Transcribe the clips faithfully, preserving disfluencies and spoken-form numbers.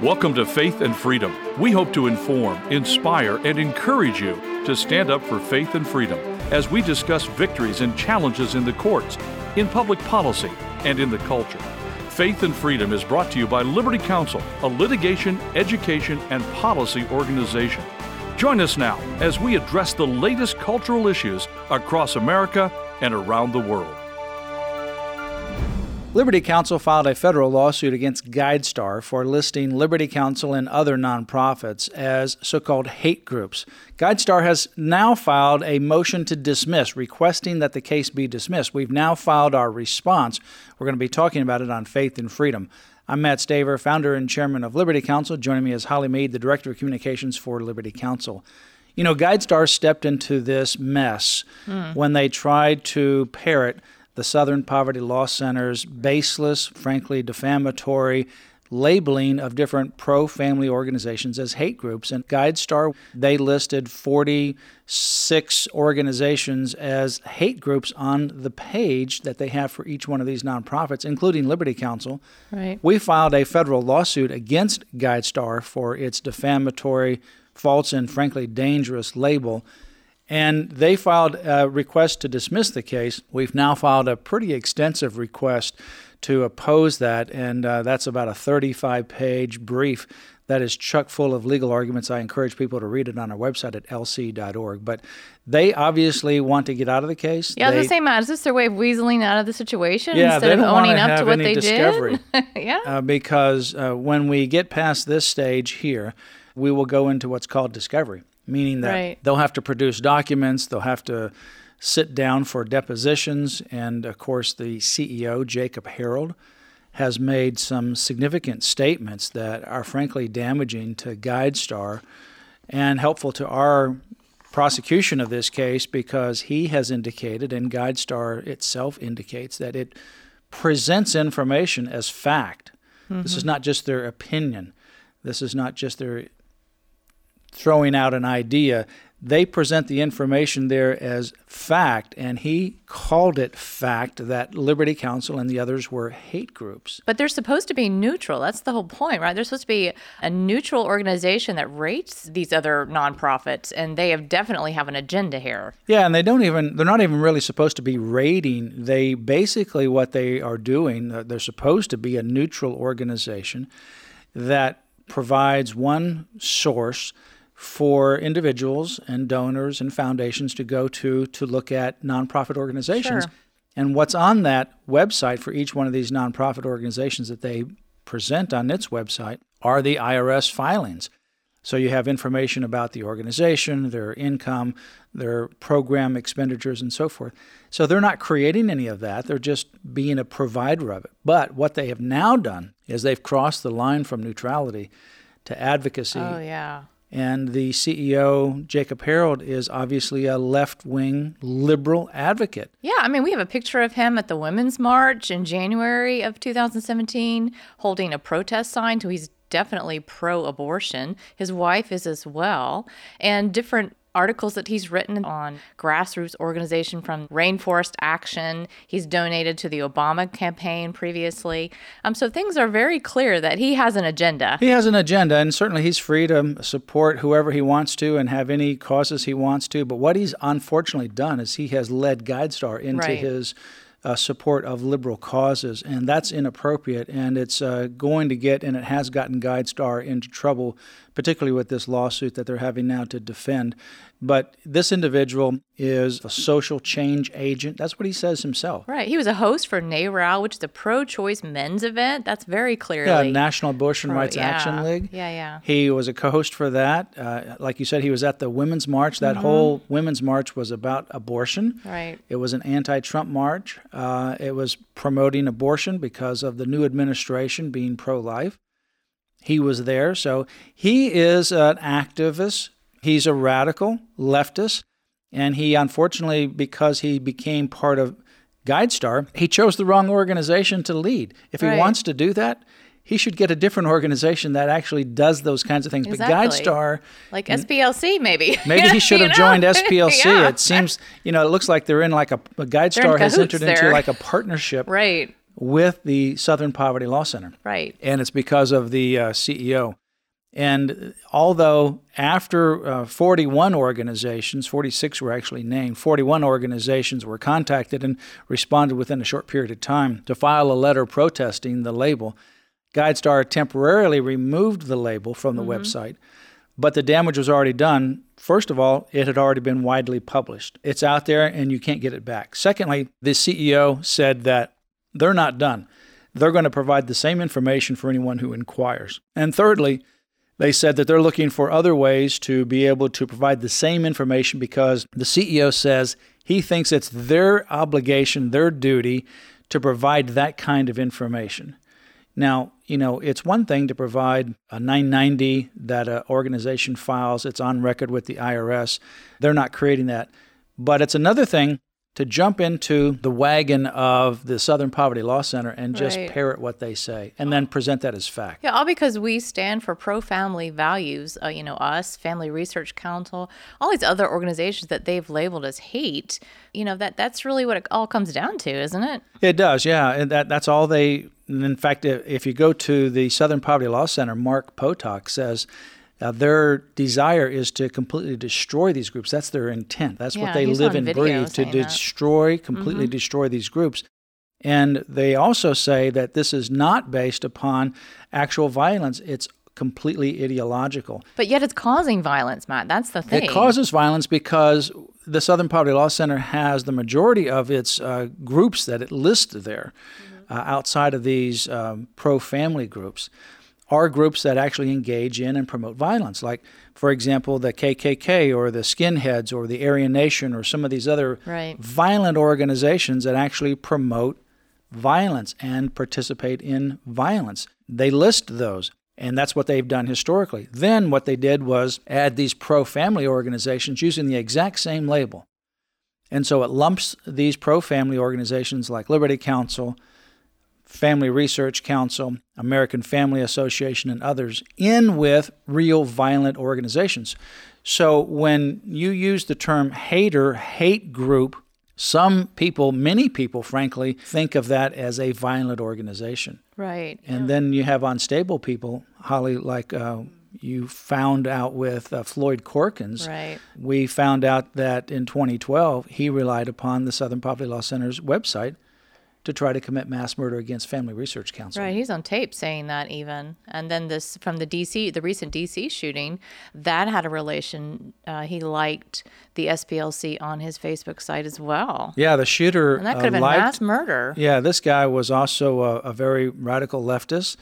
Welcome to Faith and Freedom. We hope to inform, inspire, and encourage you to stand up for faith and freedom as we discuss victories and challenges in the courts, in public policy, and in the culture. Faith and Freedom is brought to you by Liberty Counsel, a litigation, education, and policy organization. Join us now as we address the latest cultural issues across America and around the world. Liberty Counsel filed a federal lawsuit against GuideStar for listing Liberty Counsel and other nonprofits as so-called hate groups. GuideStar has now filed a motion to dismiss, requesting that the case be dismissed. We've now filed our response. We're going to be talking about it on Faith and Freedom. I'm Matt Staver, founder and chairman of Liberty Counsel. Joining me is Holly Mead, the director of communications for Liberty Counsel. You know, GuideStar stepped into this mess mm. when they tried to parrot the Southern Poverty Law Center's baseless, frankly defamatory labeling of different pro-family organizations as hate groups. And GuideStar, they listed forty-six organizations as hate groups on the page that they have for each one of these nonprofits, including Liberty Counsel. Right. We filed a federal lawsuit against GuideStar for its defamatory, false, and frankly dangerous label. And they filed a request to dismiss the case. We've now filed a pretty extensive request to oppose that, and uh, that's about a thirty-five page brief that is chock full of legal arguments. I encourage people to read it on our website at L C dot org. But they obviously want to get out of the case. Yeah, I was they, going to say, Matt, is this their way of weaseling out of the situation yeah, instead they of owning up to what they discovery. did? yeah, uh, because uh, when we get past this stage here, we will go into what's called discovery. Meaning that right. they'll have to produce documents, they'll have to sit down for depositions, and of course the C E O, Jacob Harold, has made some significant statements that are frankly damaging to GuideStar and helpful to our prosecution of this case, because he has indicated, and GuideStar itself indicates, that it presents information as fact. Mm-hmm. This is not just their opinion. This is not just their throwing out an idea. They present the information there as fact, and he called it fact that Liberty Counsel and the others were hate groups. But they're supposed to be neutral. That's the whole point, right? They're supposed to be a neutral organization that rates these other nonprofits, and they have definitely have an agenda here. Yeah, and they don't even, they're not even really supposed to be rating. They basically, what they are doing, they're supposed to be a neutral organization that provides one source for individuals and donors and foundations to go to to look at nonprofit organizations. Sure. And what's on that website for each one of these nonprofit organizations that they present on its website are the I R S filings. So you have information about the organization, their income, their program expenditures, and so forth. So they're not creating any of that. They're just being a provider of it. But what they have now done is they've crossed the line from neutrality to advocacy. Oh, yeah. And the C E O, Jacob Harold, is obviously a left-wing liberal advocate. Yeah, I mean, we have a picture of him at the Women's March in January of two thousand seventeen holding a protest sign, so he's definitely pro-abortion. His wife is as well. And different articles that he's written on grassroots organization from Rainforest Action. He's donated to the Obama campaign previously. Um, so things are very clear that he has an agenda. He has an agenda, and certainly he's free to support whoever he wants to and have any causes he wants to. But what he's unfortunately done is he has led GuideStar into right. his uh, support of liberal causes, and that's inappropriate, and it's uh, going to get, and it has gotten GuideStar into trouble, particularly with this lawsuit that they're having now to defend. But this individual is a social change agent. That's what he says himself. Right. He was a host for NARAL, which is a pro-choice men's event. That's very clearly. Yeah, National Abortion Rights yeah. Action League. Yeah, yeah. He was a co-host for that. Uh, like you said, he was at the Women's March. That mm-hmm. whole Women's March was about abortion. Right. It was an anti-Trump march. Uh, it was promoting abortion because of the new administration being pro-life. He was there. So he is an activist. He's a radical leftist, and he, unfortunately, because he became part of GuideStar, he chose the wrong organization to lead. If he right. wants to do that, he should get a different organization that actually does those kinds of things. Exactly. But GuideStar... Like S P L C, maybe. Maybe he should have know? joined S P L C. yeah. It seems, you know, it looks like they're in like a... a GuideStar has entered there. into like a partnership right. with the Southern Poverty Law Center. Right. And it's because of the uh, C E O. And although after uh, forty-one organizations, forty-six were actually named, forty-one organizations were contacted and responded within a short period of time to file a letter protesting the label, GuideStar temporarily removed the label from the mm-hmm. website, but the damage was already done. First of all, it had already been widely published. It's out there and you can't get it back. Secondly, the C E O said that they're not done. They're going to provide the same information for anyone who inquires. And thirdly, they said that they're looking for other ways to be able to provide the same information because the C E O says he thinks it's their obligation, their duty to provide that kind of information. Now, you know, it's one thing to provide a nine ninety that an organization files. It's on record with the I R S. They're not creating that. But it's another thing to jump into the wagon of the Southern Poverty Law Center and just right. parrot what they say and then present that as fact. Yeah, all because we stand for pro-family values. Uh, you know, us, Family Research Council, all these other organizations that they've labeled as hate. You know, that that's really what it all comes down to, isn't it? It does, yeah. And that that's all they. In fact, if you go to the Southern Poverty Law Center, Mark Potok says uh, their desire is to completely destroy these groups. That's their intent. That's yeah, what they live and breathe, to that. destroy, completely mm-hmm. destroy these groups. And they also say that this is not based upon actual violence. It's completely ideological. But yet it's causing violence, Matt. That's the thing. It causes violence because the Southern Poverty Law Center has the majority of its uh, groups that it lists there mm-hmm. uh, outside of these um, pro-family groups are groups that actually engage in and promote violence. Like, for example, the K K K or the Skinheads or the Aryan Nation or some of these other right. violent organizations that actually promote violence and participate in violence. They list those. And that's what they've done historically. Then what they did was add these pro-family organizations using the exact same label. And so it lumps these pro-family organizations like Liberty Counsel, Family Research Council, American Family Association, and others in with real violent organizations. So when you use the term hater, hate group, some people, many people, frankly, think of that as a violent organization. Right. And yeah. then you have unstable people, Holly, like uh, you found out with uh, Floyd Corkins. Right. We found out that in twenty twelve, he relied upon the Southern Poverty Law Center's website to try to commit mass murder against Family Research Council. Right, he's on tape saying that even. And then this from the D C, the recent D C shooting, that had a relation. Uh, he liked the S P L C on his Facebook site as well. Yeah, the shooter And that could have uh, been liked, mass murder. Yeah, this guy was also a, a very radical leftist,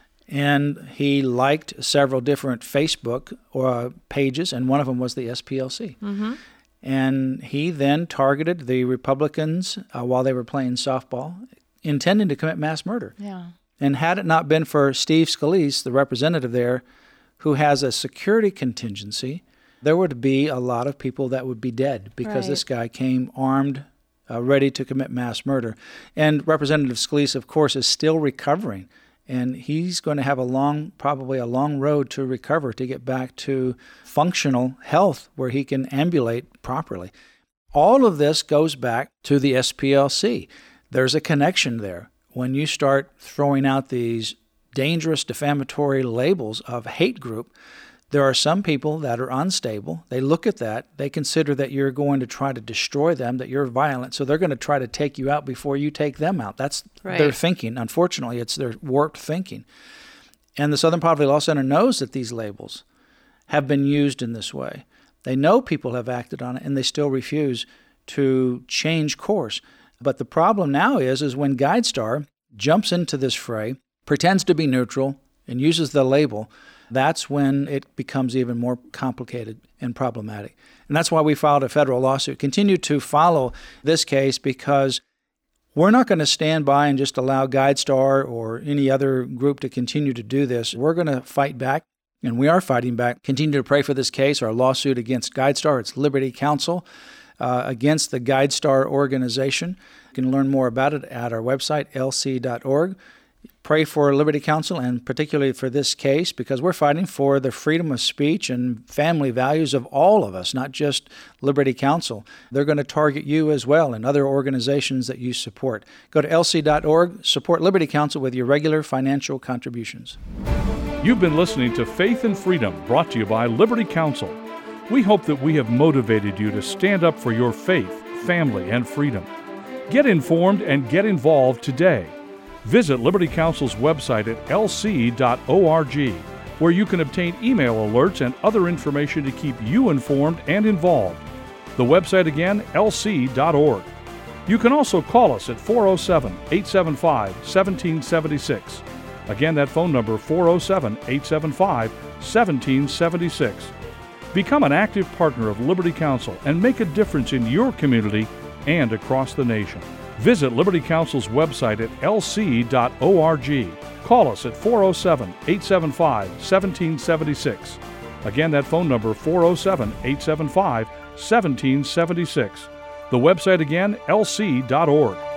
and he liked several different Facebook uh, pages, and one of them was the S P L C. Mm-hmm. And he then targeted the Republicans uh, while they were playing softball, intending to commit mass murder. Yeah. And had it not been for Steve Scalise, the representative there, who has a security contingency, there would be a lot of people that would be dead because right. this guy came armed, uh, ready to commit mass murder. And Representative Scalise, of course, is still recovering. And he's going to have a long, probably a long road to recover to get back to functional health where he can ambulate properly. All of this goes back to the S P L C. There's a connection there. When you start throwing out these dangerous defamatory labels of hate group, there are some people that are unstable. They look at that. They consider that you're going to try to destroy them, that you're violent. So they're going to try to take you out before you take them out. That's right. their thinking. Unfortunately, it's their warped thinking. And the Southern Poverty Law Center knows that these labels have been used in this way. They know people have acted on it, and they still refuse to change course. But the problem now is, is when GuideStar jumps into this fray, pretends to be neutral, and uses the label, that's when it becomes even more complicated and problematic. And that's why we filed a federal lawsuit. Continue to follow this case because we're not going to stand by and just allow GuideStar or any other group to continue to do this. We're going to fight back, and we are fighting back. Continue to pray for this case, our lawsuit against GuideStar. It's Liberty Counsel uh, against the GuideStar organization. You can learn more about it at our website, L C dot org. Pray for Liberty Counsel, and particularly for this case, because we're fighting for the freedom of speech and family values of all of us, not just Liberty Counsel. They're going to target you as well and other organizations that you support. Go to L C dot org, support Liberty Counsel with your regular financial contributions. You've been listening to Faith and Freedom, brought to you by Liberty Counsel. We hope that we have motivated you to stand up for your faith, family, and freedom. Get informed and get involved today. Visit Liberty Counsel's website at L C dot org, where you can obtain email alerts and other information to keep you informed and involved. The website again, L C dot org. You can also call us at four oh seven, eight seven five, one seven seven six. Again, that phone number, four oh seven, eight seven five, one seven seven six. Become an active partner of Liberty Counsel and make a difference in your community and across the nation. Visit Liberty Counsel's website at L C dot org. Call us at four oh seven, eight seven five, one seven seven six. Again, that phone number, four oh seven, eight seven five, one seven seven six. The website again, L C dot org.